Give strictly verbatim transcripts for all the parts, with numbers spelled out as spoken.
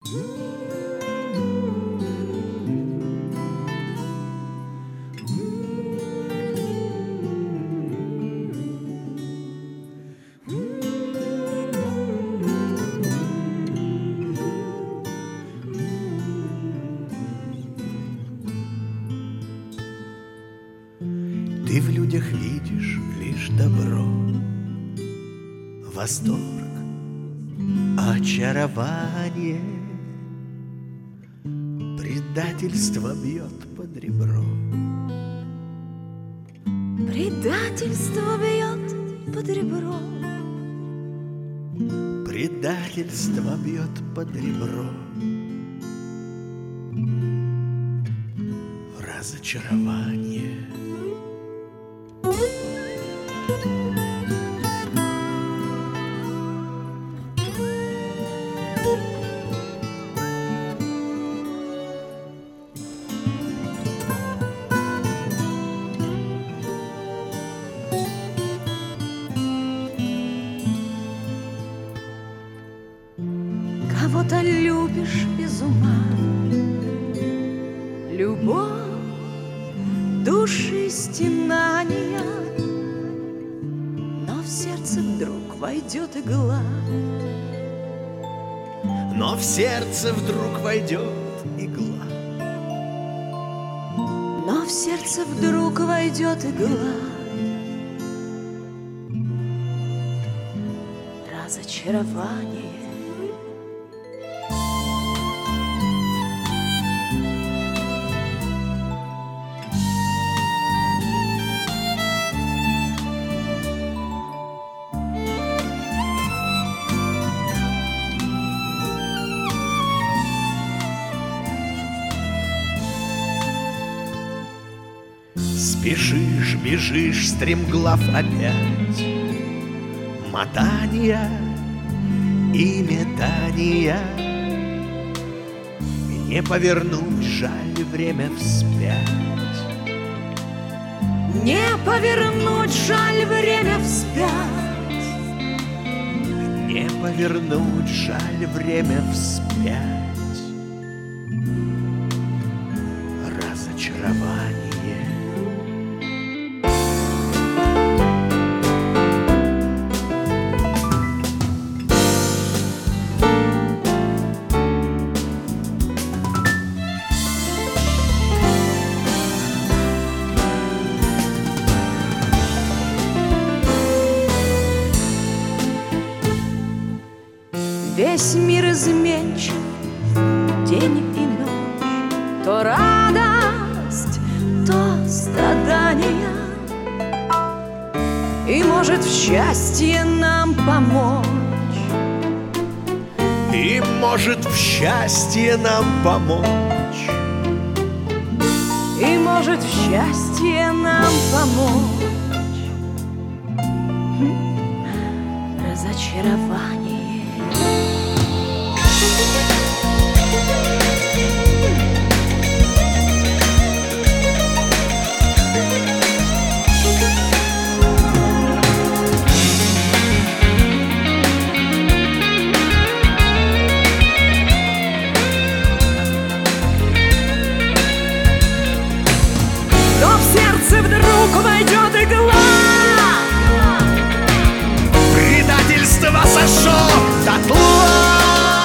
Ты в людях видишь лишь добро, восторг, очарование. Предательство бьет под ребро. Предательство бьет под ребро. Предательство бьет под ребро. Разочарование. Кого-то любишь без ума, любовь души стенания, но в сердце вдруг войдет игла. Но в сердце вдруг войдет игла. Но в сердце вдруг войдет игла. Разочарование. Спешишь, бежишь, стремглав опять, мотания и метания. Не повернуть, жаль, время вспять. Не повернуть, жаль, время вспять. Не повернуть, жаль, время вспять. Разочарование. Весь мир изменчив, день и ночь, то радость, то страдания. И может в счастье нам помочь. И может в счастье нам помочь. И может в счастье нам помочь. Разочарование. Но в сердце вдруг войдет игла. Предательство сожжет дотла.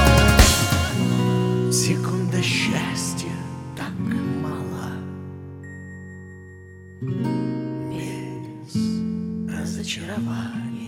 Секунда счастья так мало. Без разочарования.